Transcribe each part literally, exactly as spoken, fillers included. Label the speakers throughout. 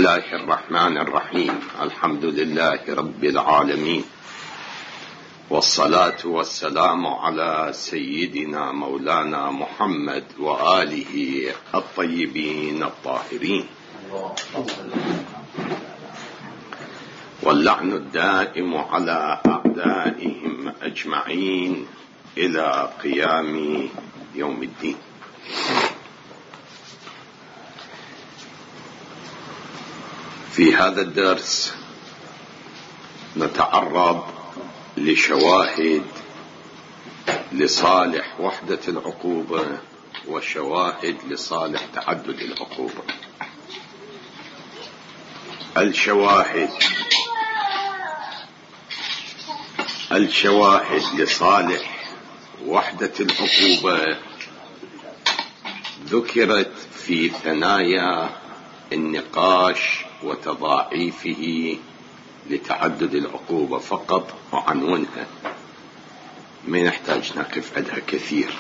Speaker 1: الله الرحمن الرحيم. الحمد لله رب العالمين، والصلاة والسلام على سيدنا مولانا محمد وآله الطيبين الطاهرين، واللعن الدائم على أعدائهم أجمعين إلى قيام يوم الدين. في هذا الدرس نتعرض لشواهد لصالح وحدة العقوبة وشواهد لصالح تعدد العقوبة. الشواهد الشواهد لصالح وحدة العقوبة ذكرت في ثنايا النقاش وتضاعيفه لتعدد العقوبة فقط وعنونها، ما نحتاج نقف عندها كثير.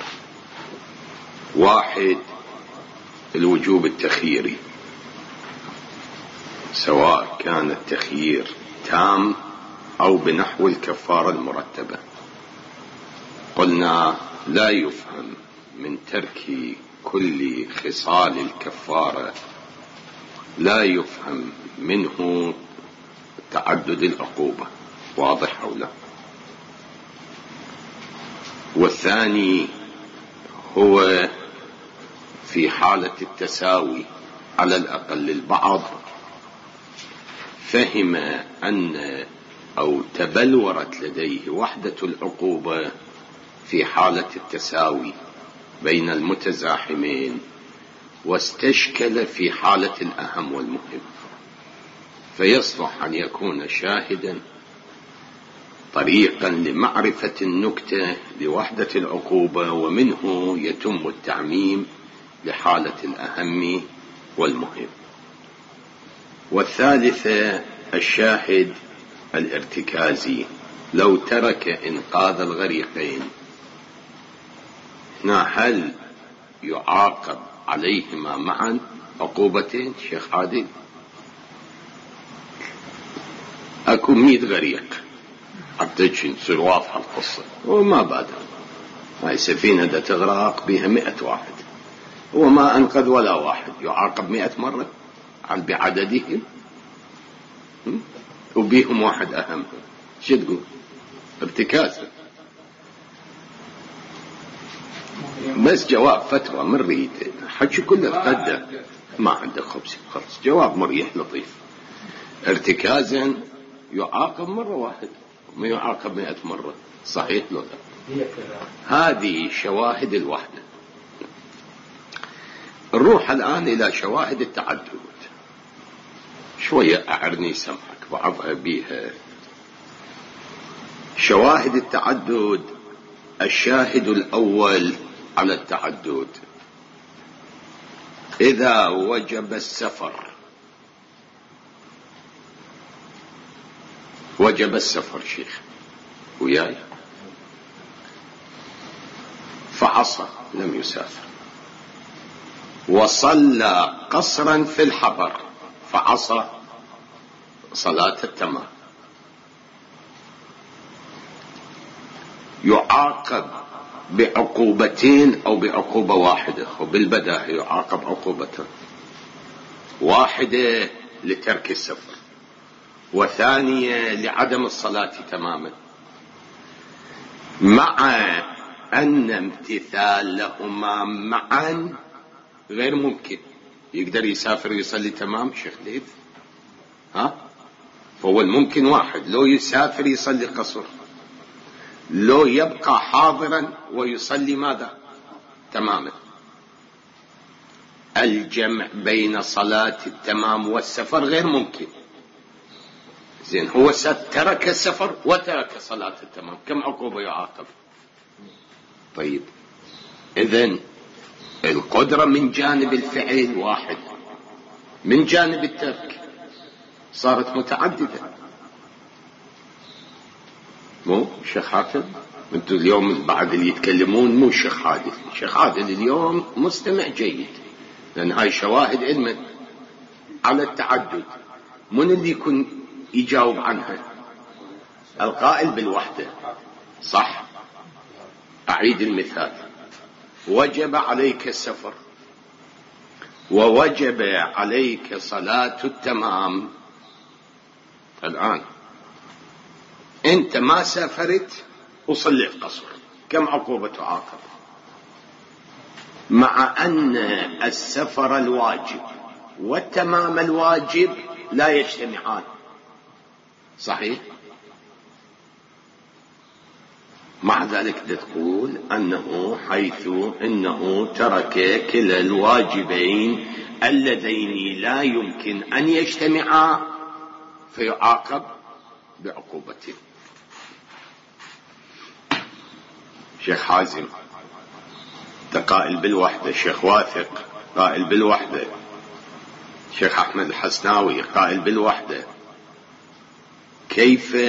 Speaker 1: واحد، الوجوب التخييري، سواء كان التخيير تام أو بنحو الكفارة المرتبة. قلنا لا يفهم من ترك كل خصال الكفارة، لا يفهم منه تعدد العقوبة، واضح أو لا؟ والثاني هو في حالة التساوي، على الأقل البعض فهم أن أو تبلورت لديه وحدة العقوبة في حالة التساوي بين المتزاحمين، واستشكل في حالة الأهم والمهم، فيصلح أن يكون شاهدا طريقا لمعرفة النكتة لوحدة العقوبة، ومنه يتم التعميم لحالة الأهم والمهم. والثالثة الشاهد الارتكازي، لو ترك إنقاذ الغريقين، هل يعاقب عليهما معا عقوبتين؟ شيخ عادل، اكو مية غريق حتى تصير واضحة القصة، وما بعدها هاي سفينة دا تغرق بها مئة واحد، وما انقذ ولا واحد، يعاقب مئة مرة على بعددهم وبيهم واحد اهم. شو تقول؟ ارتكاز. بس جواب فتوى من ريد حكي كله قده، ما عنده خبز خلص، جواب مريح لطيف. ارتكازا يعاقب مرة واحد، ما يعاقب مئة مرة، صحيح لو لا؟ هذه شواهد الوحدة. نروح الآن إلى شواهد التعدد، شوية أعرني سمحك بعضها بيها. شواهد التعدد، الشاهد الأول على التعدد إذا وجب السفر، وجب السفر شيخ وياي، فعصى لم يسافر، وصلى قصرا في الحضر فعصى صلاة التمام، يعاقب بعقوبتين أو بعقوبة واحدة، وبالبداهة يعاقب عقوبتين، واحدة لترك السفر وثانية لعدم الصلاة تماما، مع أن امتثالهما معا غير ممكن. يقدر يسافر ويصلي تمام شيخ ليث؟ ها؟ فهو الممكن واحد، لو يسافر يصلي قصر، لو يبقى حاضرا ويصلي ماذا؟ تماما. الجمع بين صلاة التمام والسفر غير ممكن. زين، هو ترك السفر وترك صلاة التمام، كم عقوبة يعاقب؟ طيب، إذن القدرة من جانب الفعل واحد، من جانب الترك صارت متعددة. مو شيخ حاتم؟ انتوا اليوم بعد اللي يتكلمون مو شيخ عادل، شيخ عادل اليوم مستمع جيد، لأن هاي شواهد علما. على التعدد، من اللي يكون يجاوب عنها؟ القائل بالوحدة، صح؟ أعيد المثال: وجب عليك السفر ووجب عليك صلاة التمام. الآن أنت ما سافرت وصليت قصر، كم عقوبة تعاقب؟ مع أن السفر الواجب والتمام الواجب لا يجتمعان، صحيح؟ مع ذلك تقول أنه حيث أنه ترك كلا الواجبين اللذين لا يمكن أن يجتمعا فيعاقب بعقوبته. شيخ حازم قائل بالوحدة، شيخ واثق قائل بالوحدة، شيخ أحمد الحسناوي قائل بالوحدة، كيف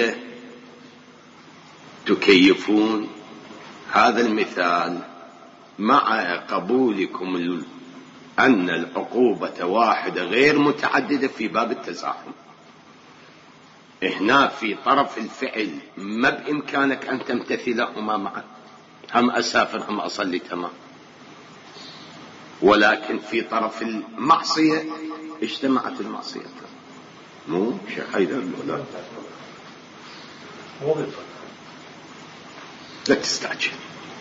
Speaker 1: تكيفون هذا المثال مع قبولكم أن العقوبة واحدة غير متعددة في باب التزاحم؟ هنا في طرف الفعل ما بإمكانك أن تمتثلهما معا، هم أسافر هم أصلي تمام، ولكن في طرف المعصية اجتمعت المعصية. مو شيخ حيدر؟ لا لا تستعجل،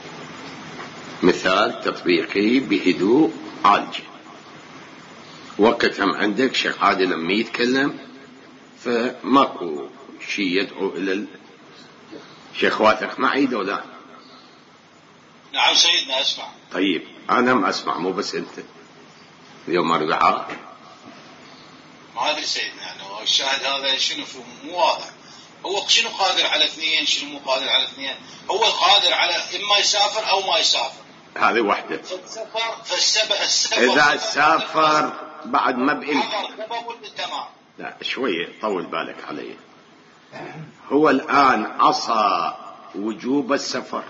Speaker 1: مثال تطبيقي بهدوء عالجي. وقتهم عندك شيخ عادل لما يتكلم فماكو شيء يدعو إلى الشيخ واثق معي ولا؟
Speaker 2: نعم سيدنا أسمع.
Speaker 1: طيب أنا ما أسمع، مو بس أنت. اليوم أربعاء
Speaker 2: ما أدري سيدنا، يعني الشاهد هذا شنو مو واضح. هو شنو قادر على اثنين، شنو مو قادر على اثنين؟ هو قادر على إما يسافر أو ما يسافر،
Speaker 1: هذه واحدة.
Speaker 2: فالسفر فالسبب السفر
Speaker 1: إذا سافر بعد ما بإمكانه
Speaker 2: تمام.
Speaker 1: لا شوية طول بالك علي. هو الآن عصى وجوب السفر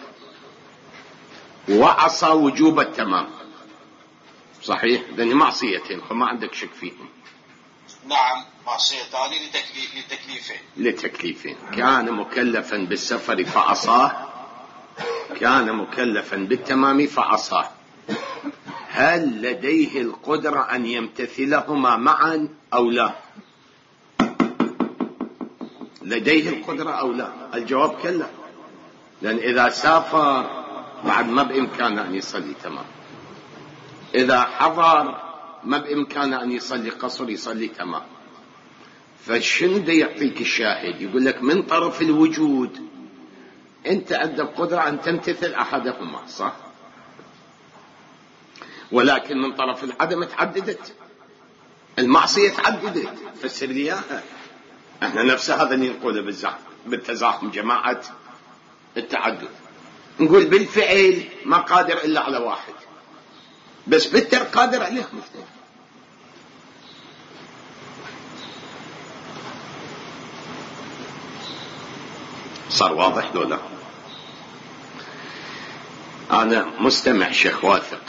Speaker 1: وعصى وجوب التمام، صحيح؟ لأن معصيتين فما عندك شك فيهم.
Speaker 2: نعم معصيتان لتكليفين
Speaker 1: لتكليفين كان مكلفا بالسفر فعصاه، كان مكلفا بالتمام فعصاه. هل لديه القدرة أن يمتثلهما معا أو لا؟ لديه القدرة أو لا؟ الجواب كلا، لأن إذا سافر بعد ما بإمكانه أن يصلي تمام، إذا حضر ما بإمكانه أن يصلي قصر يصلي تمام. فشنو ده يعطيك الشاهد؟ يقول لك من طرف الوجود أنت عندك قدرة أن تمتثل أحدهما، صح؟ ولكن من طرف العدم تعددت المعصية، تعددت. فسر لي إياها. احنا نفس هذا اللي نقوله بالتزاحم جماعة التعدد، نقول بالفعل ما قادر إلا على واحد، بس بالتر قادر عليهم اثنين. صار واضح لو لا؟ أنا مستمع شيخ واثق.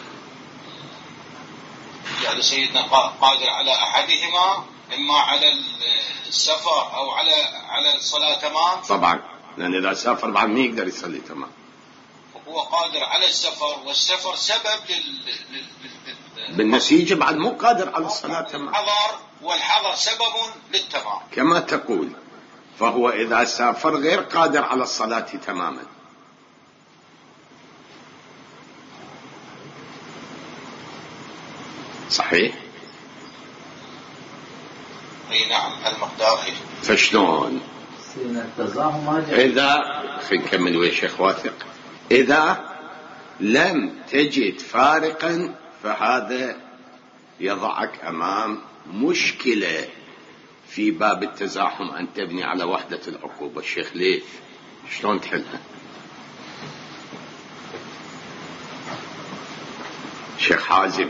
Speaker 2: يعني سيدنا قادر على أحدهما، إما على السفر أو على على الصلاة تمام.
Speaker 1: طبعا، لأن إذا سافر بعد ما يقدر يصلي تمام.
Speaker 2: هو قادر على السفر، والسفر سبب لل... لل... لل...
Speaker 1: بالنسيج بعد مو قادر على الصلاة تمام.
Speaker 2: الحضر، والحضر سبب للتمام
Speaker 1: كما تقول. فهو إذا سافر غير قادر على الصلاة تماما. صحيح؟
Speaker 2: اي نعم المقدار.
Speaker 1: فشلون؟ إذا خلينا نكمل ويا شيخ واثق. إذا لم تجد فارقا فهذا يضعك أمام مشكلة في باب التزاحم أن تبني على وحدة العقوبة. الشيخ ليث شلون تحلها؟ شيخ حازم.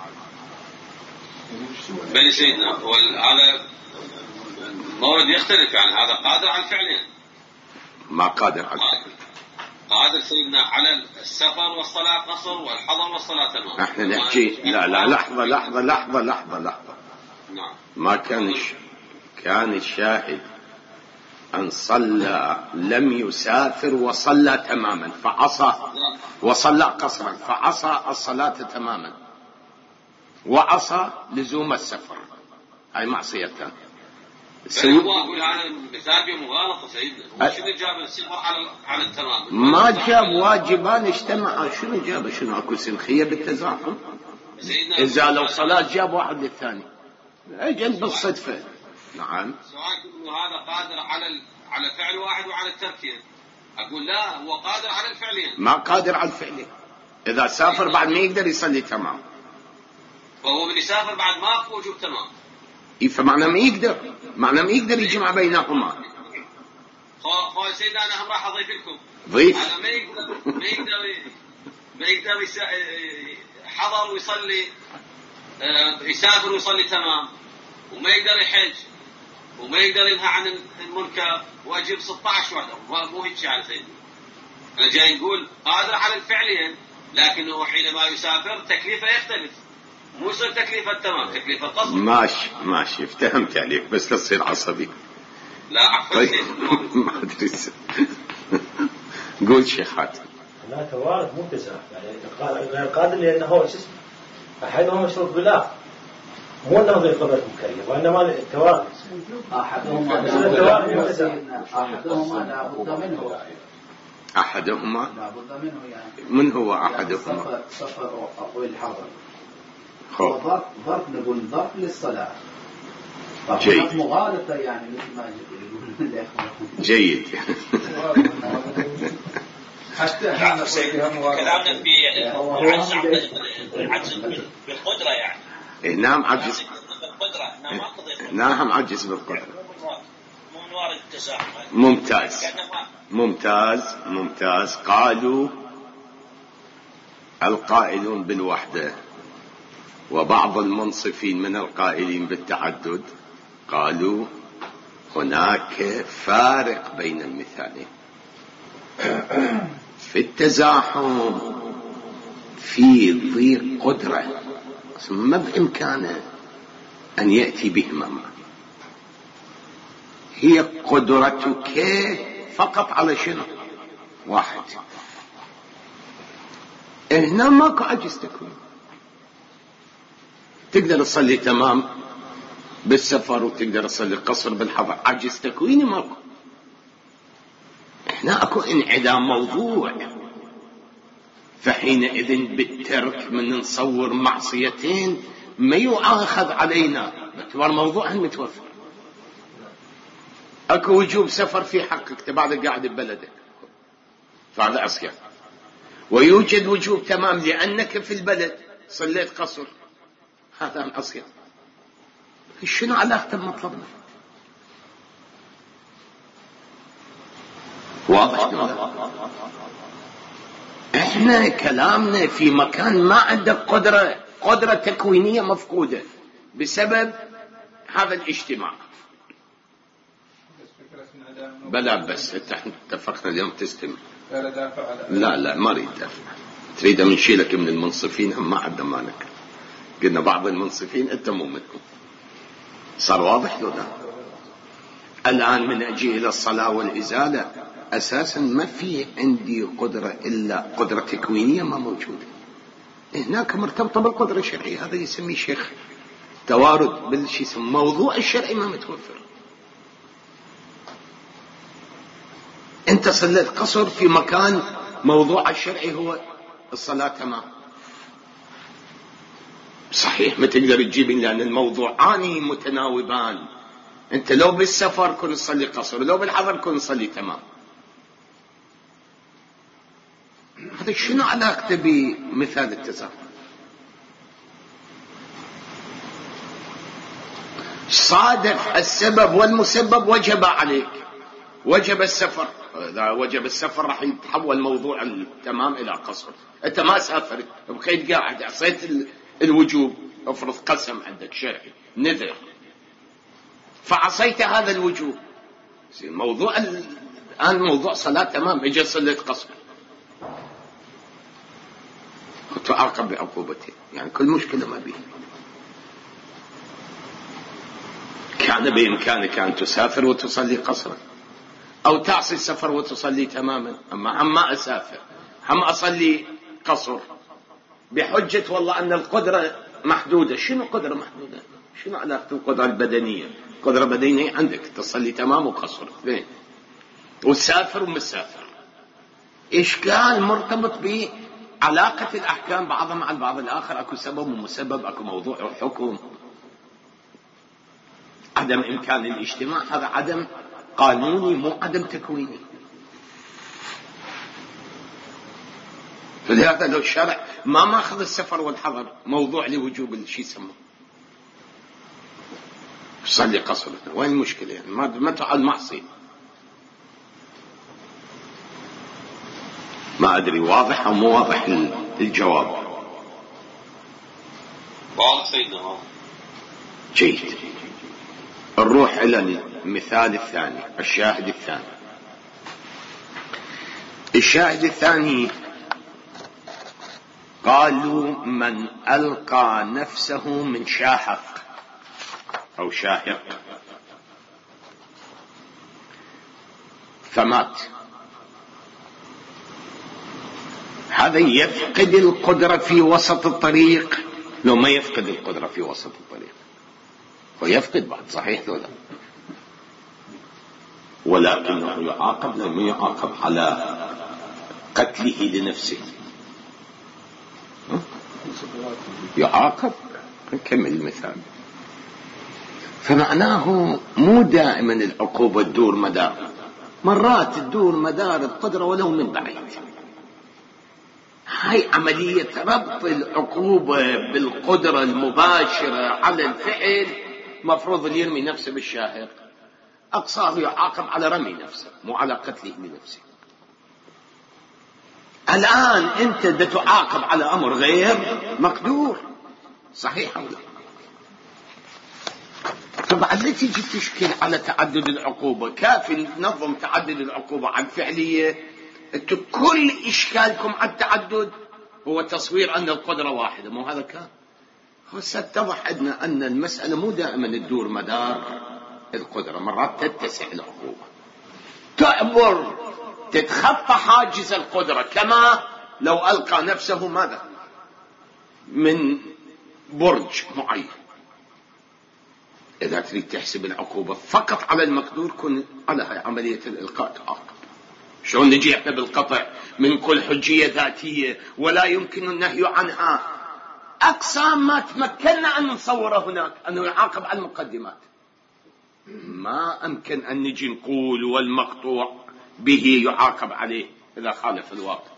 Speaker 3: بني سيدنا هذا المورد يختلف، يعني هذا قادر على الفعلين.
Speaker 1: ما قادر على الفعلين.
Speaker 3: قادر سيدنا على السفر والصلاة قصر والحضر والصلاة تمام.
Speaker 1: احنا نحكي لا لا لحظة لحظة لحظة لحظة لحظة
Speaker 3: نعم.
Speaker 1: ما كان كان الشاهد أن صلى لم يسافر وصلى تماما فعصى، وصلى قصرا فعصى الصلاة تماما، وعصى لزوم السفر، هاي معصيتان.
Speaker 3: هو أقول هذا مثال بمغالطة سيدنا، شنو جاب السفر على على التمام؟
Speaker 1: ما جاب واجبان اجتمعا، شنو جاب؟ شنو اكو سنخية بالتزاحم؟ إذا لو صلاة جاب واحد للثاني أجل بالصدفة. نعم.
Speaker 3: سؤال إنه هذا قادر على على فعل واحد وعلى التركين، أقول لا، هو قادر على الفعلين.
Speaker 1: ما قادر على الفعلين، إذا سافر بعد ما يقدر يصلي تمام.
Speaker 3: وهو من يسافر بعد ما أكو وجوب تمام.
Speaker 1: إيه فمعنى ما يقدر، معنى ما يقدر يجمع بينهما.
Speaker 3: خو سيدنا أنا هم راح أضيف لكم.
Speaker 1: ضيف.
Speaker 3: أنا ما يقدر ما يقدر ما يقدر يس... حضر ويصلي، يسافر ويصلي تمام، وما يقدر يحج، وما يقدر ينهى عن المنكر، واجب ستة عشر وحده. مو هيك على سيدنا، أنا جاي نقول قادر على الفعلين، لكنه حينما يسافر تكليفه يختلف، مو يصير تكليفه تمام، تكليفه قصر.
Speaker 1: ماشي ماشي افتهمت عليك، بس لا تصير عصبي.
Speaker 3: لا عفوا.
Speaker 1: طيب ما ادري. قول شيخ حاتم.
Speaker 4: لا توارث مو تزاح، يعني غير قادر لانه هو شو اسمه احدهم مشروط بالله، مو انه ضيف قدرة مكلف، وانما التوارث
Speaker 5: احدهما احدهما لا بد منه
Speaker 1: احدهما
Speaker 5: لا بد منه يعني
Speaker 1: من هو احدهما؟
Speaker 5: سفر سفر او الحضر.
Speaker 1: خب
Speaker 5: ظرف ظرف نقول ظرف للصلاة.
Speaker 1: جيد.
Speaker 5: مغالطة يعني مثل ما يقولون.
Speaker 1: جيد.
Speaker 6: كلامنا في العجز العجز بالقدرة يعني.
Speaker 1: نعم عجز
Speaker 6: بالقدرة،
Speaker 1: نعم عجز بالقدرة.
Speaker 6: مو من وارد التساهل.
Speaker 1: ممتاز ممتاز ممتاز. قالوا القائلون بالوحدة وبعض المنصفين من القائلين بالتعدد قالوا هناك فارق بين المثالين. في التزاحم في ضيق قدرة ما بإمكانه أن يأتي بهما معا، هي قدرتك فقط على شنو؟ واحد. هنا ماكو عجز تكون، تقدر تصلي تمام بالسفر وتقدر تصلي قصر بالحضر، عجز تكويني ماكو. هنا اكو انعدام موضوع، فحينئذ بالترك من نصور معصيتين ما يؤاخذ علينا باعتبار موضوع متوفر. اكو وجوب سفر في حقك تبعد قاعد ببلدك، فهذا عصيان. ويوجد وجوب تمام لانك في البلد صليت قصر، هذا عصيان. شنو علاقته بمطلبنا؟ واضح؟ احنا كلامنا في مكان ما عندك قدرة قدرة تكوينية مفقودة بسبب هذا الاجتماع. بلا بس اتفقنا اليوم تستمع. لا لا ما اريد دافع، تريد من شيلك من المنصفين هم ما عندنا مالك. قلنا بعض المنصفين انت مو منهم. صار واضح لو لا؟ الان من اجي الى الصلاة والازالة اساسا ما في عندي قدرة الا قدرة تكوينية ما موجودة، هناك مرتبطة بالقدرة الشرعية. هذا يسميه شيخ توارد بالشيء اسمه موضوع الشرعي ما متوفر. انت صليت قصر في مكان موضوع الشرعي هو الصلاة تمام، صحيح ما تقدر تجيب لان الموضوعان متناوبان. انت لو بالسفر كن تصلي قصر، لو بالحضر كن تصلي تمام. هذا شنو علاقته بمثال التزاحم؟ صادف السبب والمسبب وجب عليك، وجب السفر. إذا وجب السفر راح يتحول موضوع التمام إلى قصر. أنت ما سافرت بقيت قاعد عصيت الوجوب، افرض قسم عندك شرعي نذر فعصيت هذا الوجوب، موضوع الآن موضوع صلاة تمام اجى صليت قصر وتعاقب بعقوبتين، يعني كل مشكلة ما بيه. كان بإمكانك أن تسافر وتصلي قصرا، أو تعصي السفر وتصلي تماما. أما عم ما أسافر، عم أصلي قصر بحجة والله أن القدرة محدودة. شنو قدرة محدودة؟ شنو علاقة القدرة البدنية؟ قدرة بدنية عندك تصلي تمام وقصر اثنين، وتسافر ومسافر. إشكال مرتبط بعلاقة الأحكام بعضها مع البعض الآخر، أكو سبب ومسبب، أكو موضوع وحكم. عدم إمكان الاجتماع هذا عدم قانوني مو عدم تكويني. فلهذا لو الشرع ما ماخذ السفر والحضر موضوع لوجوب الشيء سمه صلي قصر، وين المشكلة يعني؟ ما ما تعال معصية. ما أدري واضح أو مو واضح الجواب؟
Speaker 3: واضح سيدنا.
Speaker 1: جيد. نروح إلى المثال الثاني، الشاهد الثاني. الشاهد الثاني قالوا من ألقى نفسه من شاهق أو شاهق فمات، هذا يفقد القدرة في وسط الطريق لو ما يفقد القدرة في وسط الطريق، ويفقد بعد صحيح ولا، ولكنه يعاقب لما يعاقب على قتله لنفسه، يعاقب. نكمل المثال. فمعناه مو دائما العقوبة تدور مدار، مرات تدور مدار القدرة ولو من بعيد. هاي عملية ربط العقوبة بالقدرة المباشرة على الفعل. مفروض اللي يرمي نفسه بالشاهق أقصاه يعاقب على رمي نفسه مو على قتله لنفسه. الآن أنت بتعاقب على أمر غير مقدور، صحيح ولا؟ طبعا لا تيجي تشكل على تعدد العقوبة، كافي نظم تعدد العقوبة على الفعلية. انتوا كل إشكالكم على التعدد هو تصوير أن القدرة واحدة، مو هذا كان. ستتضح عندنا أن المسألة مو دائما تدور مدار القدرة، مرات تتسع العقوبة، تعبر تتخطى حاجز القدرة، كما لو ألقى نفسه ماذا من برج معين. إذا تريد تحسب العقوبة فقط على المقدور كن على هاي عملية الإلقاء تعاقب. شلون نجي احنا بالقطع من كل حجية ذاتية ولا يمكن النهي عنها؟ أقصى ما تمكننا أن نصوره هناك أنه يعاقب على المقدمات. ما أمكن أن نجي نقول والمقطوع به يعاقب عليه إذا خالف الواقع.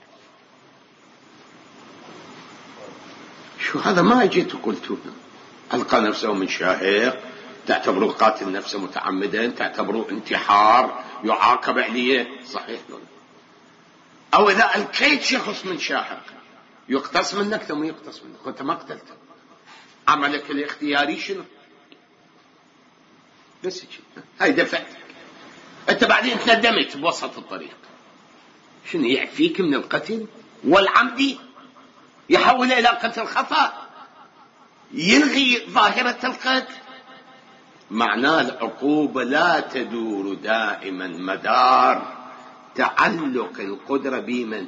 Speaker 1: شو هذا؟ ما جيت وقلت ألقى نفسه من شاهق، تعتبروا قاتل نفسه متعمدا، تعتبروا انتحار يعاقب عليه، صحيح ولا؟ أو إذا ألقيت شخص من شاهق يقتص منك ثم يقتص منك وأنت ما قتلته، عملك الاختياري شنو؟ بس شنو؟ هاي دفعتك أنت، بعدين تندمت بوسط الطريق. شنو يعفيك من القتل والعمد؟ يحول إلى قتل خطأ، يلغي ظاهرة القتل. معناه العقوبة لا تدور دائما مدار تعلق القدرة بمن؟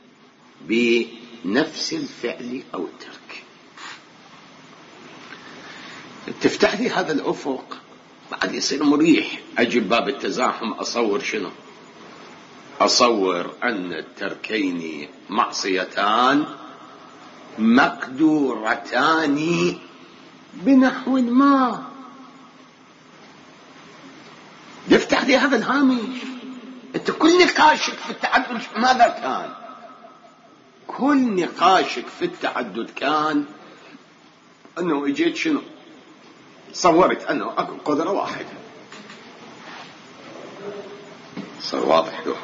Speaker 1: بنفس الفعل أو الترك. تفتح لي هذا الأفق بعد يصير مريح. أجيب باب التزاحم أصور شنو؟ أصور أن التركين معصيتان مقدورتان بنحو ما. يفتح لي هذا الهامش. انت كل نقاشك في التعدد ماذا كان؟ كل نقاشك في التعدد كان انه اجيت شنو؟ صورت انه اكو قدرة واحدة. صار واضح له.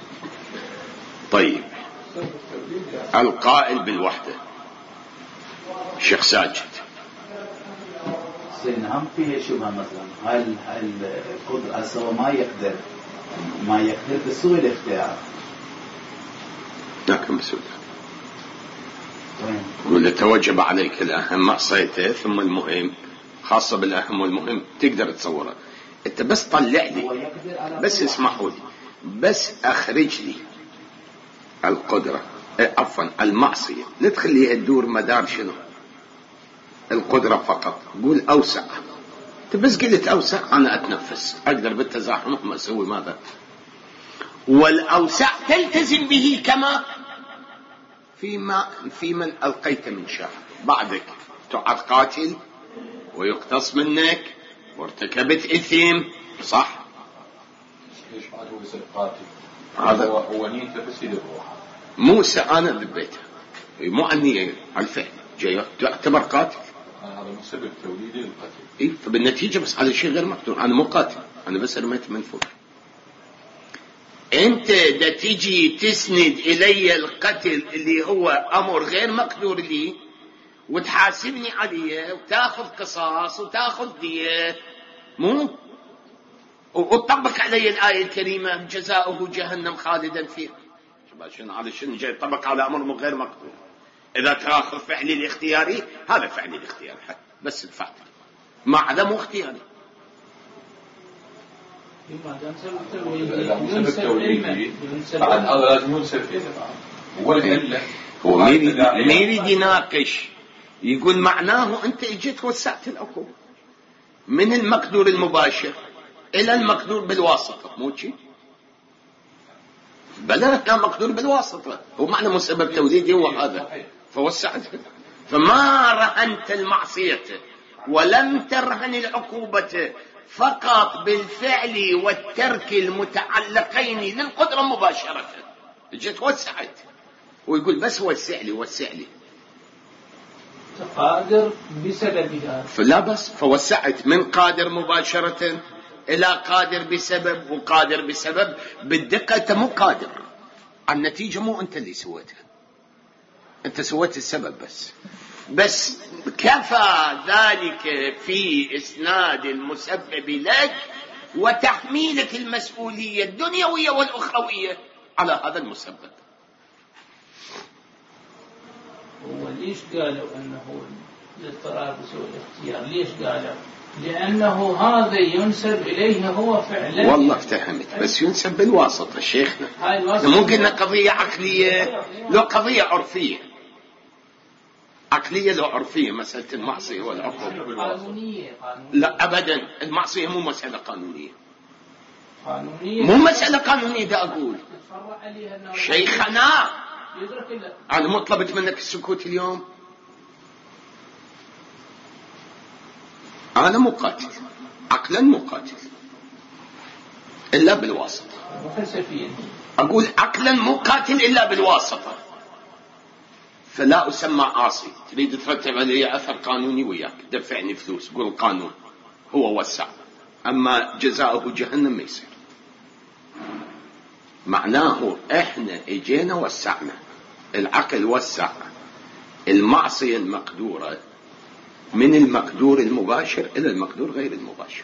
Speaker 1: طيب القائل بالوحدة شيخ ساجد،
Speaker 5: هم فيه شبهة مثلا، هل القدرة سواء ما يقدر ما يقدر بسوء الاختيار،
Speaker 1: لكن بسوء ولا توجب عليك الأهم معصيته ثم المهم خاصة بالأهم والمهم تقدر تصورها أنت، بس طلع لي، بس اسمحوا لي، بس أخرج لي القدرة، عفوا المعصية، لا تخليها تدور مدار شنو القدرة فقط. قول أوسع، بس قلت أوسع أنا أتنفس، أقدر بالتزاحم ما أسوي ماذا؟ والأوسع تلتزم به كما فيما في من ألقيت من شر. بعدك تعد قاتل ويقتص منك وارتكبت إثم، صح؟
Speaker 7: ليش بعد هو يصير قاتل؟
Speaker 1: هذا
Speaker 7: هو هو نيته بس يدبر.
Speaker 1: موسى أنا ذبيته، مو النية على الفعل، جاي تعتبر قاتل.
Speaker 7: هذا من سبب توليدي القتل.
Speaker 1: إيه، فبالنتيجة بس هذا شيء غير مقدور، أنا مو قاتل، أنا بس رميت من فوق. أنت دا تيجي تسند إلي القتل اللي هو أمر غير مقدور لي وتحاسبني عليه وتاخذ قصاص وتاخذ دية، مو وتطبق علي الآية الكريمة جزاؤه جهنم خالدا فيها. شنو هذا؟ شنو جاي يطبق على أمر غير مقدور؟ إذا تاخذ فعلي الاختياري، هذا فعلي الاختياري حتى بس دفعت ما عدا مو اختياري.
Speaker 7: ينسب توليدي بعد هذا لازم ينسب والعلة.
Speaker 1: هو ما يريد يناقش، يقول معناه أنت اجيت وسعت العقوبة من المقدور المباشر إلى المقدور بالواسطة، مو شيء؟ بلا كان مقدور بالواسطة، هو معنى مسبب توليدي هو هذا، فوسعت. فما رهنت المعصية ولم ترهن العقوبة فقط بالفعل والترك المتعلقين للقدرة مباشرة، جت وسعت. ويقول بس وسع لي وسع لي
Speaker 8: قادر بسببها،
Speaker 1: فلا بس فوسعت من قادر مباشرة إلى قادر بسبب وقادر بسبب. بالدقة أنت مو قادر، النتيجة مو أنت اللي سويتها، أنت سويت السبب بس. بس كفى ذلك في إسناد المسبب لك وتحميلك المسؤولية الدنيوية والأخروية على هذا المسبب.
Speaker 8: وليش قالوا أنه الاضطرار بسوء الاختيار؟ ليش قالوا؟ لأنه هذا ينسب إليه هو فعلا.
Speaker 1: والله افتهمت، بس ينسب بالواسطة شيخنا. مو قلنا قضية عقلية لو قضية عرفية، عقلية لو عرفية، مسألة المعصية والعقوبة
Speaker 8: قانونية.
Speaker 1: لا أبدا، المعصية مو مسألة قانونية،
Speaker 8: قانونية
Speaker 1: مو مسألة قانونية. دا أقول شيخنا أنا مو طلبت منك السكوت اليوم، أنا مقاتل عقلا، مقاتل إلا بالواسطة. أقول عقلا مقاتل إلا بالواسطة، فلا أسمى عاصي. تريد ترتب علي أثر قانوني وياك، دفعني فلوس، قول القانون هو وسع، أما جزاؤه جهنم ما يصير. معناه إحنا إجينا وسعنا، العقل وسع المعصية المقدورة من المقدور المباشر إلى المقدور غير المباشر.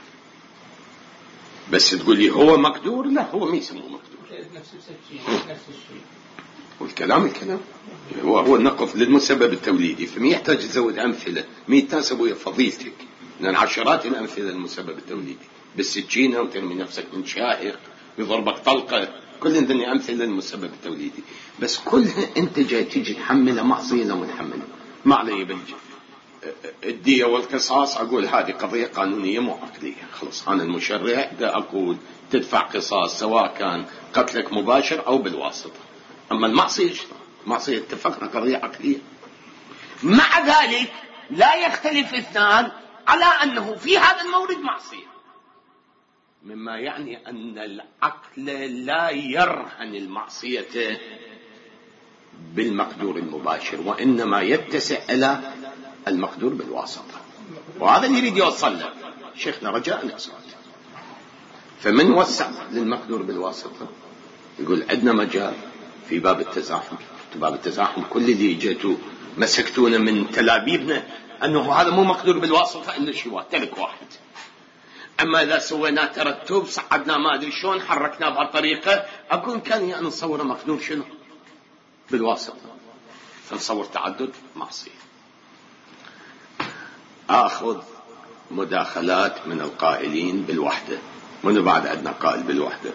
Speaker 1: بس تقول لي هو مقدور، لا هو ما يسموه مقدور،
Speaker 8: نفس الشيء.
Speaker 1: والكلام الكلام هو هو نقف للمسبب التوليدي، فما يحتاج تزود أمثلة، ما يتناسب ويا فضيلتك، لأن عشرات الأمثلة للمسبب التوليدي، بالسكينة وترمي نفسك من شاهق يضربك طلقة، كل الدنيا أمثلة للمسبب التوليدي. بس كلها أنت جاي تيجي تحملها معصية لو متحملها ما علي بالجي. الدية والقصاص أقول هذه قضية قانونية مو عقلية، خلص أنا المشرع دا أقول تدفع قصاص سواء كان قتلك مباشر أو بالواسطة. أما المعصية معصية اتفقنا قضية عقلية. مع ذلك لا يختلف اثنان على أنه في هذا المورد معصية، مما يعني أن العقل لا يرهن المعصية بالمقدور المباشر، وإنما يتسع إلى المقدور بالواسطة. وهذا اللي يريد يوصل له شيخنا رجاء نسكت. فمن وسع للمقدور بالواسطة يقول عندنا مجال في باب التزاحم. باب التزاحم كل اللي جيتوا مسكتونا من تلابيبنا أنه هذا مو مقدور بالواسطة إلا شيء تلك واحد. أما إذا سوينا ترتب صعدنا ما أدري شلون حركنا بهالطريقة، أقول كان يعني نصور مقدور شنو بالواسطة، فنصور تعدد معصية. آخذ مداخلات من القائلين بالوحدة. من بعد عندنا قائل بالوحدة؟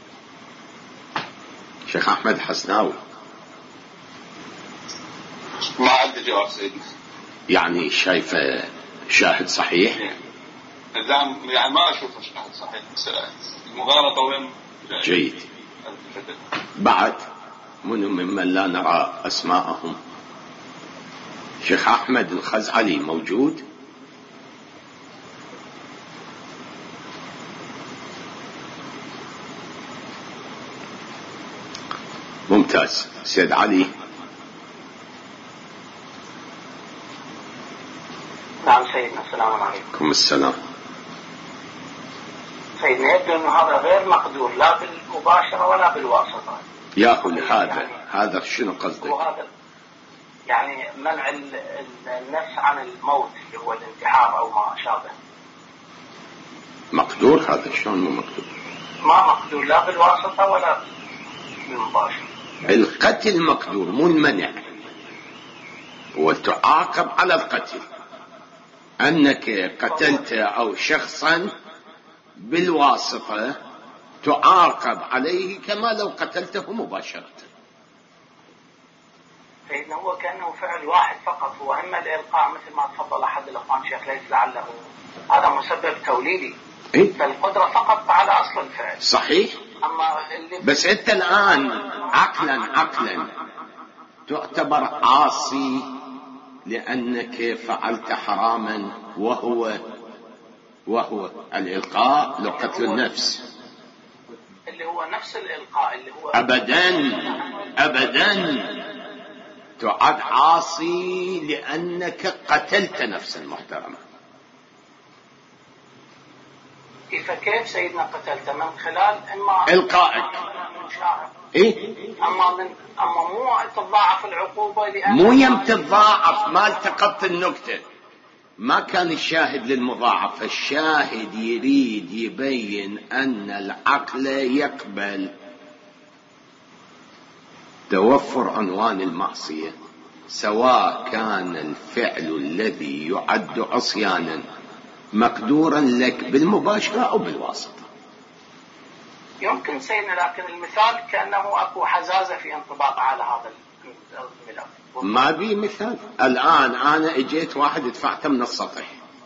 Speaker 1: شيخ أحمد حسناوي.
Speaker 2: ما عندي جواب سيدنا.
Speaker 1: يعني شايفه شاهد صحيح؟
Speaker 2: يعني ما أشوفه شاهد صحيح. المغالطة وين؟
Speaker 1: جيد. بعد من ممن لا نرى أسماءهم؟ شيخ أحمد الخزعلي موجود؟ ممتاز. سيد علي.
Speaker 9: نعم سيدنا. السلام عليكم.
Speaker 1: السلام.
Speaker 9: سيدنا يبدو أن هذا غير مقدور لا بالمباشرة ولا بالواسطة.
Speaker 1: يا أخي هذا يعني هذا شنو قصدك؟
Speaker 9: وهذا يعني منع النفس عن الموت اللي هو الانتحار أو ما شابه.
Speaker 1: مقدور هذا؟ شلون مو مقدور؟
Speaker 9: ما مقدور لا بالواسطة ولا بالمباشرة.
Speaker 1: القتل مقدور مو المنع، وتعاقب على القتل. أنك قتلت أو شخصا بالواسطة تعاقب عليه كما لو قتلته مباشرة.
Speaker 9: سيدنا هو كأنه فعل واحد فقط، هو إما الإلقاء مثل ما تفضل أحد الأخوان شيخ ليس لعله هذا مسبب توليدي.
Speaker 1: إيه؟
Speaker 9: فالقدرة فقط على أصل الفعل.
Speaker 1: صحيح.
Speaker 9: أما اللي
Speaker 1: بس أنت الآن عقلا عقلا تعتبر عاصي لأنك فعلت حراما، وهو وهو الإلقاء لقتل النفس.
Speaker 9: اللي هو نفس الإلقاء اللي هو
Speaker 1: أبدا أبدا تعد عاصي لأنك قتلت نفسا محترمة.
Speaker 9: كيف كيف سيدنا قتلت؟ من خلال إما
Speaker 1: إلقائك. إيه؟
Speaker 9: أما من أما مو تضاعف العقوبة لأن
Speaker 1: مو يم تضاعف. ما التقطت النكتة. ما كان الشاهد للمضاعفة، الشاهد يريد يبين أن العقل يقبل توفر عنوان المعصية سواء كان الفعل الذي يعد عصيانا مقدورا لك بالمباشرة أو بالواسطة.
Speaker 9: يمكن سيدنا، لكن المثال كأنه أكو حزازة في انطباق على هذا الملف.
Speaker 1: ما بي مثال. الآن أنا اجيت واحد دفعته من السطح،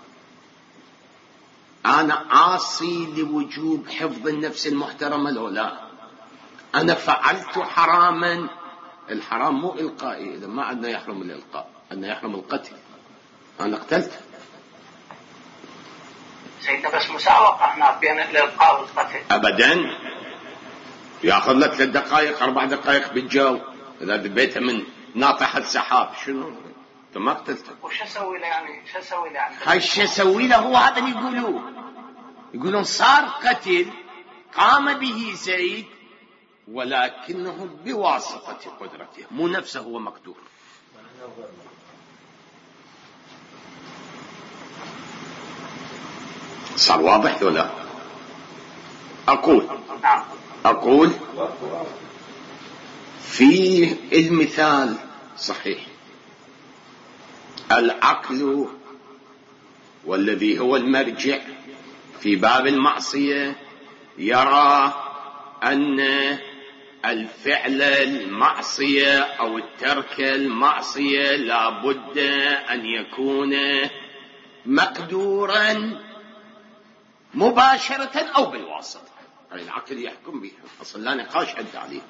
Speaker 1: أنا عاصي لوجوب حفظ النفس المحترمة لو لا؟ أنا فعلت حراما. الحرام مو إلقائي، إذا ما عندنا يحرم الإلقاء، عندنا يحرم القتل. أنا قتلت
Speaker 9: سيدنا، بس مساوقة هنا بين الإلقاء والقتل.
Speaker 1: أبدا. يأخذ لك ثلاث دقائق أربع دقائق بالجو. إذا دبيته من ناطحة سحاب شنو؟ أنت ما قتلته.
Speaker 9: وش أسوي له يعني؟ شو أسوي له يعني؟
Speaker 1: هاي شو أسوي له؟ هو هذا اللي يقولوه. يقولون صار قتل قام به زيد ولكنه بواسطة قدرته، مو نفسه هو مقدور. صار واضح ولا؟ أقول أقول في المثال صحيح العقل والذي هو المرجع في باب المعصية يرى أن الفعل المعصية أو الترك المعصية لا بد أن يكون مقدورا مباشرة أو بالواسطة. هذا العقل يحكم بها، أصلا لا نقاش حتى عليه.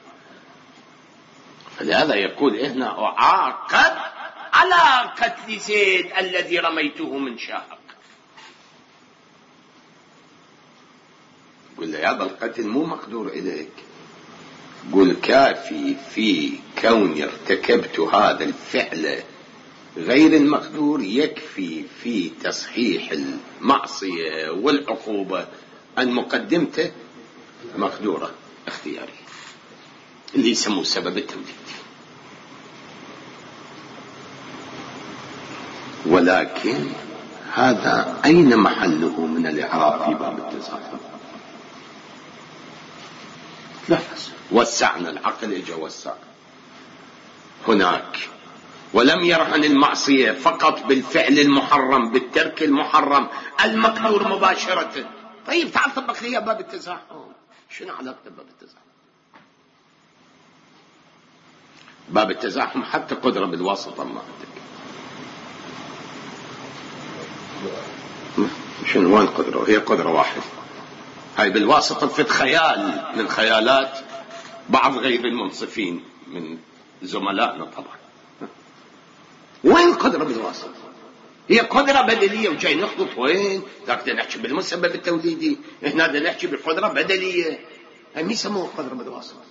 Speaker 1: فلهذا يقول هنا أعاقب على قتل زيد الذي رميته من شاهق. قل له يا ابا القتل مو مقدور إليك، قل كافي في كوني ارتكبت هذا الفعل غير المقدور، يكفي في تصحيح المعصية والعقوبة أن مقدمته مقدورة اختياري اللي يسموه سبب التوليد. ولكن هذا أين محله من الإعراب في باب التزاحم؟ لا وسعنا العقل، اجا وسع. هناك ولم يرهن المعصية فقط بالفعل المحرم، بالترك المحرم المقدور مباشرة. طيب تعال طبق لي باب التزاحم. شنو علاقته باب التزاحم؟ باب التزاحم حتى قدرة بالواسطة ما عندك. شنو وين قدرة؟ هي قدرة واحدة، هاي بالواسطة في خيال من خيالات بعض غير المنصفين من زملائنا طبعا. وين القدرة بالواسطة؟ هي قدرة بدلية وجاي نخلط وين؟ ذاك نحكي بالمسبب التوليدي، هنا نحكي بالقدرة بدلية. هاي مين يسموها قدرة بالواسطة؟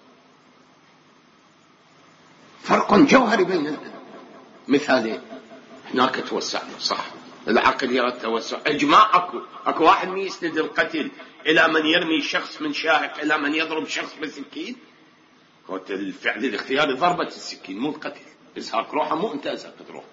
Speaker 1: فرق جوهري بين مثالين. هناك توسعنا صح، العقل يرى التوسع، اجماع اكو اكو واحد من يسند القتل الى من يرمي شخص من شاهق الى من يضرب شخص بسكين. قلت الفعل الاختياري ضربة السكين مو القتل، ازهاق روحه مو انت ازهقت روحه.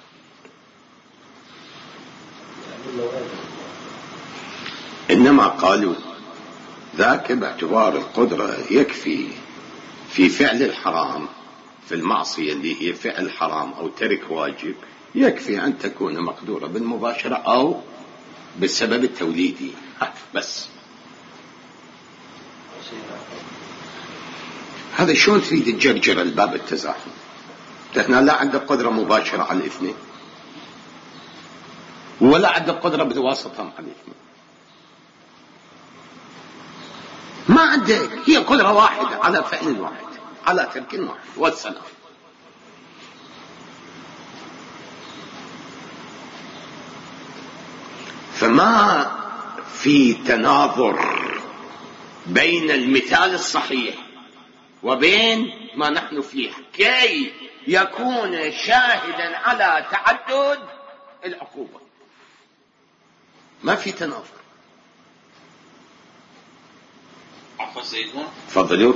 Speaker 1: انما قالوا ذاك باعتبار القدرة يكفي في فعل الحرام، في المعصية اللي هي فعل حرام او ترك واجب، يكفي ان تكون مقدورة بالمباشرة او بالسبب التوليدي بس. هذا شلون تريد تجرجر الباب التزاحم؟ هنا لا عندك قدرة مباشرة على الاثنين ولا عندك قدرة بالواسطة على الاثنين، ما عندك، هي قدرة واحدة على فعل واحد على ترك واحد والسلام. فما في تناظر بين المثال الصحيح وبين ما نحن فيه كي يكون شاهدا على تعدد العقوبة. ما في تناظر.
Speaker 3: عفوا سيدنا
Speaker 1: تفضلوا.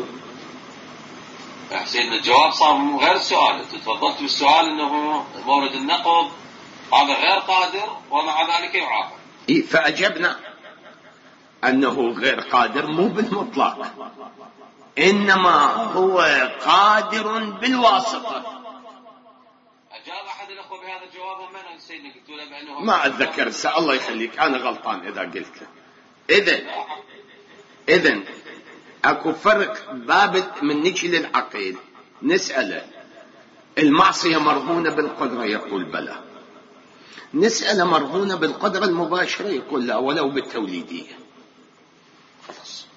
Speaker 3: سيدنا الجواب صار غير السؤال، انت تفضلت بالسؤال انه مورد النقض هذا غير قادر ومع ذلك يعاقب.
Speaker 1: إيه فأجبنا أنه غير قادر مو بالمطلق، إنما هو قادر بالواسطة.
Speaker 3: أجاب أحد الأخوة بهذا الجواب من سيدنا؟ قلت له بأنه
Speaker 1: ما أتذكر سأل الله يخليك، أنا غلطان إذا قلت. إذن إذن أكو فرق باب من نجي للعقيد نسأله المعصية مرهونة بالقدرة يقول بلى، نسأله مرهونة بالقدرة المباشرة يقول لا ولو بالتوليدية. خلاص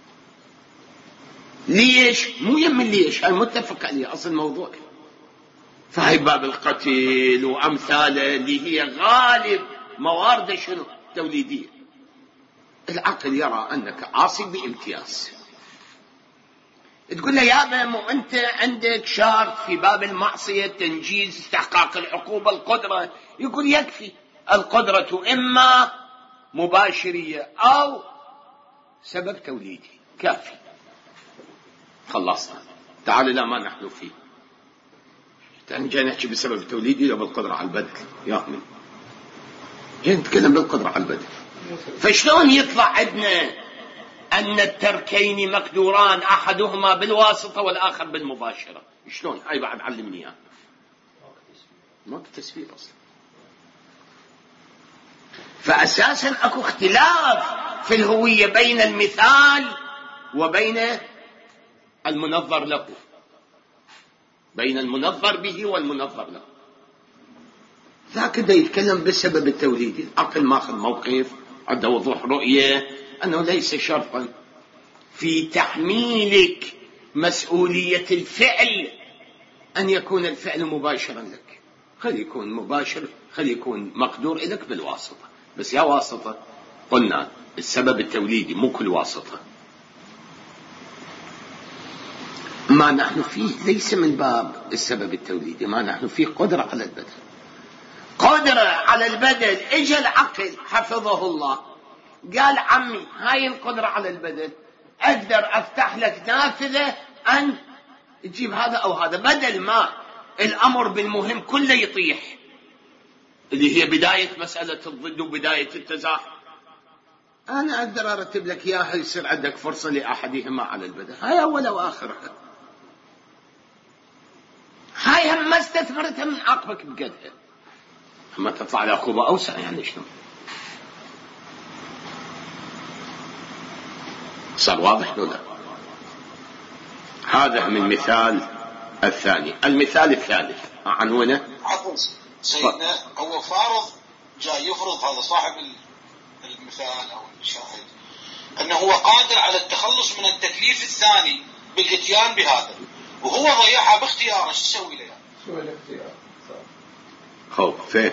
Speaker 1: ليش؟ مو يمن ليش، هاي متفق عليه أصل الموضوع. فهي باب القتل وأمثاله اللي هي غالب موارد شنو؟ توليدية. العقل يرى أنك عاصي بامتياز، تقول له يابا مو أنت عندك شرط في باب المعصية تنجيز استحقاق العقوبة القدرة، يقول يكفي القدرة إما مباشرية أو سبب توليدي كافي. خلصنا، تعال إلى ما نحن فيه. جاي نحكي بسبب التوليدي لو بالقدرة على البدل يا أخي، جاي نتكلم بالقدرة على البدل. فشلون يطلع عندنا أن التركين مقدوران أحدهما بالواسطة والآخر بالمباشرة؟ شلون؟ هاي بعد علمني إياها. ما كتسبيب أصلا. فأساسا أكو اختلاف في الهوية بين المثال وبين المنظر له، بين المنظر به والمنظر له. ذاك دا يتكلم بسبب التوليدي، العقل ماخذ موقف، عنده وضوح رؤية أنه ليس شرطا في تحميلك مسؤولية الفعل أن يكون الفعل مباشرا لك. خلي يكون مباشر، خلي يكون مقدور لك بالواسطة، بس يا واسطة قلنا السبب التوليدي مو كل واسطة. ما نحن فيه ليس من باب السبب التوليدي، ما نحن فيه قدرة على البدل. قدرة على البدل اجى العقل حفظه الله قال عمي هاي القدرة على البدل اقدر افتح لك نافذة ان تجيب هذا او هذا، بدل ما الامر بالمهم كله يطيح اللي هي بداية مسألة الضد وبداية التزاحم. انا اقدر ارتب لك اياها يصير عندك فرصة لاحدهما على البدل، هاي اول واخرها. هاي هم استثمرتها من عاقبك بقدها. أما تطلع لعقوبة أوسع يعني شنو؟ صار واضح ولا؟ هذا من المثال الثاني. المثال الثالث عنونه.
Speaker 2: عفوا سيدنا، هو فارض جاي يفرض هذا صاحب المثال أو الشاهد أنه هو قادر على التخلص من التكليف الثاني بالإتيان بهذا، وهو ضيعها باختياره، شو تسوي له؟
Speaker 7: شو الاختيار؟
Speaker 1: خب فين؟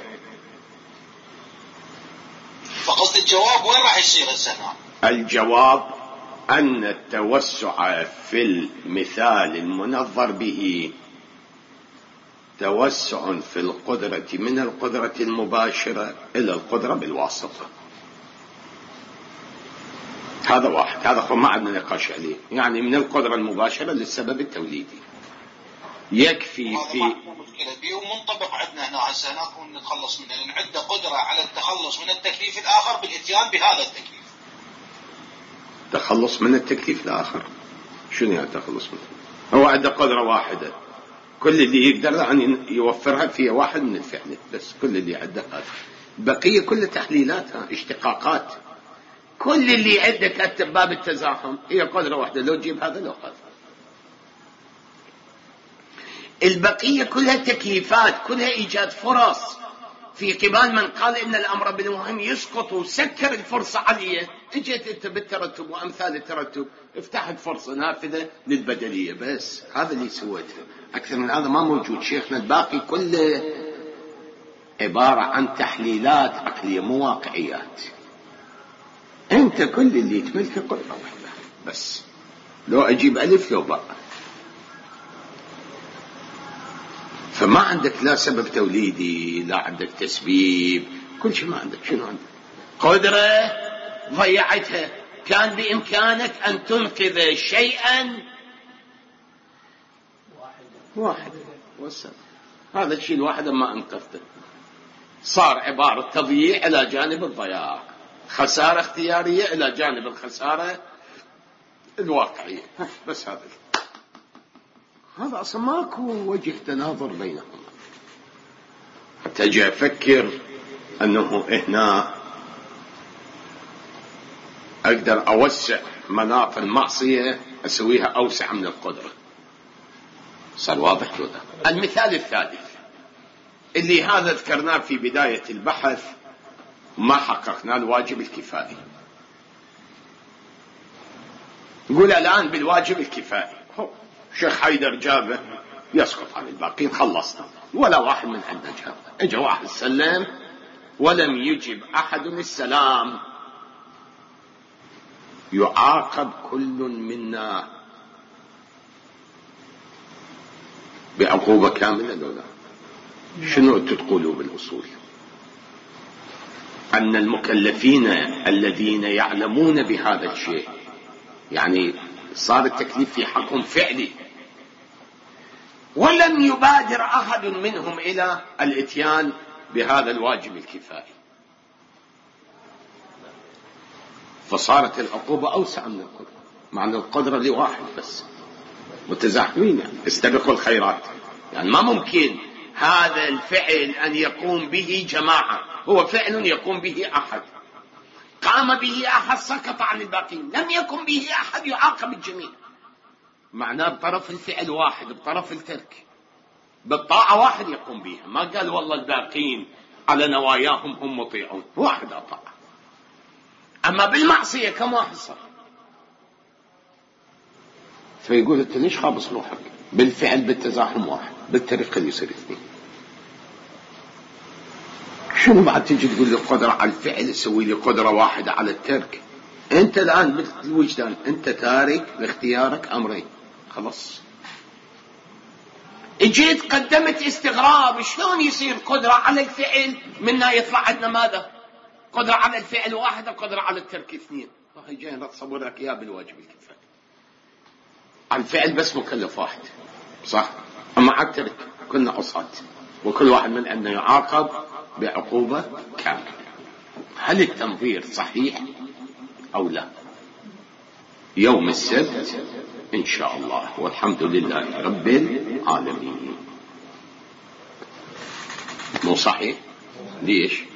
Speaker 2: فقصد الجواب وين راح يصير هسه هنا؟
Speaker 1: الجواب أن التوسع في المثال المنظر به توسع في القدرة من القدرة المباشرة إلى القدرة بالواسطة. هذا واحد، هذا ما عندنا نقاش عليه، يعني من القدرة المباشرة للسبب التوليدي يكفي في
Speaker 2: مشكلة ومنطبق عندنا هنا هسه نكون نتخلص منه، لأن عنده قدرة على التخلص من التكليف الآخر بالإتيان بهذا التكليف.
Speaker 1: تخلص من التكليف الآخر شنو يعني تخلص منه؟ هو عنده قدرة واحدة كل اللي يقدر أن يوفرها في واحد من الفعل بس، كل اللي عنده هذا، بقية كل تحليلاتها اشتقاقات، كل اللي عنده كتب باب التزاحم هي قدرة واحدة، لو تجيب هذا لو هذا، البقية كلها تكييفات، كلها إيجاد فرص. في قبال من قال إن الأمر بالمهم يسقط وسكر الفرصة عليه، اجيت انت بالترتب وأمثال الترتب افتحت فرصة نافذة للبدلية، بس هذا اللي سويته، أكثر من هذا ما موجود. شيخنا الباقي كله عبارة عن تحليلات عقلية مو واقعيات. انت كل اللي تملكه قدرة واحدة بس، لو أجيب ألف لو باء، فما عندك لا سبب توليدي لا عندك تسبيب، كل شيء ما عندك. شنو عندك؟ قدرة ضيعتها، كان بإمكانك أن تنقذ شيئا واحد والسبب هذا الشيء الواحد ما أنقذته، صار عبارة تضييع إلى جانب الضياع، خسارة اختيارية إلى جانب الخسارة الواقعية، بس هذا هذا أصلا ماكو وجه تناظر بينهم. حتى أجي أفكر أنه هنا أقدر أوسع مناط المعصية أسويها أوسع من القدرة. صار واضح ولا؟ المثال الثالث اللي هذا ذكرناه في بداية البحث، ما حققنا الواجب الكفائي. نقول الآن بالواجب الكفائي شيخ حيدر جابه يسقط عن الباقين، خلصنا، ولا واحد من عندنا جابه. اجا واحد سلم ولم يجب أحد السلام، يعاقب كل منا بعقوبة كاملة لو لا؟ شنو تقولوا بالأصول؟ أن المكلفين الذين يعلمون بهذا الشيء، يعني صار التكليف في حقهم فعلي، ولم يبادر أحد منهم إلى الإتيان بهذا الواجب الكفائي، فصارت العقوبة أوسع من القدرة، معنى القدرة لواحد بس، متزاحمين يعني استبقوا الخيرات. يعني ما ممكن هذا الفعل أن يقوم به جماعة، هو فعل يقوم به أحد، قام به أحد سقط عن الباقين، لم يكن به أحد يعاقب الجميع. معناه بطرف الفعل واحد، بطرف الترك بالطاعة واحد يقوم بها، ما قال والله الباقين على نواياهم هم مطيعون، واحد أطاع. أما بالمعصية كم واحد صار؟ فيقول أنت ليش خابص روحك؟ بالفعل بالتزاحم واحد، بالطريقة اللي يصير اثنين. شنو بعد تجي تقول لي قدرة على الفعل تسوي لي قدرة واحدة على الترك؟ أنت الآن بالوجدان أنت تارك لاختيارك أمرين، خلاص. اجيت قدمت استغراب، شلون يصير قدرة على الفعل منا يطلع عندنا ماذا؟ قدرة على الفعل واحدة، قدرة على الترك اثنين. هاي جاي نتصور لك إياه بالواجب الكفائي. على الفعل بس مكلف واحد، صح؟ أما على الترك كنا عصاة، وكل واحد من عندنا يعاقب بعقوبة كاملة. هل التنظير صحيح أو لا؟ يوم السبت إن شاء الله، والحمد لله رب العالمين. صحيح. ليش؟